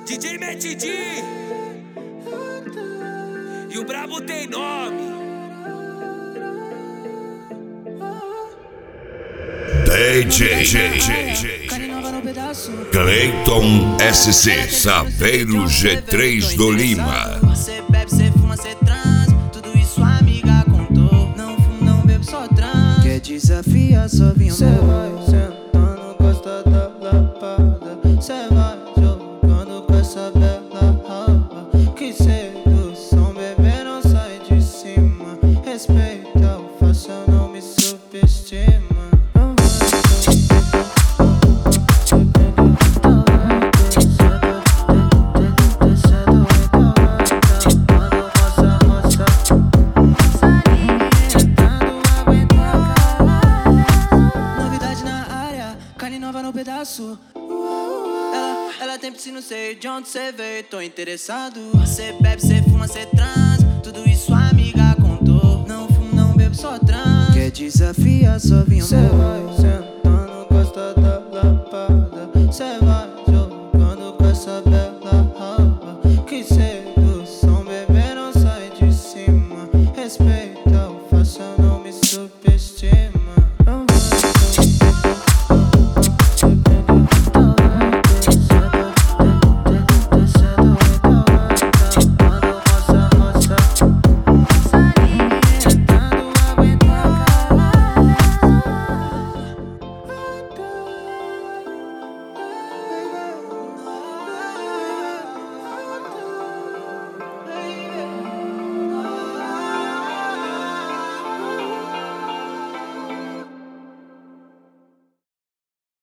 DJ Matt D e o brabo tem nome. DJ Cleiton SC Saveiro G3 do Lima. Cê bebe, cê fuma, cê transa, tudo isso a amiga contou. Não fumo, não bebo, só transa. Quer desafiar, só vinha. Cê vai sentando, gosta da lapada. Cê vai jogando com essa bela raba. Que sedução, bebê, não sai de cima. Respeita o faço, não me subestima. Ela tem piscina, não sei de onde cê veio, tô interessado. Cê bebe, cê fuma, cê transa, tudo isso a amiga contou. Não fumo, não bebo, só transa. Quer desafiar, só vinha. Cê vai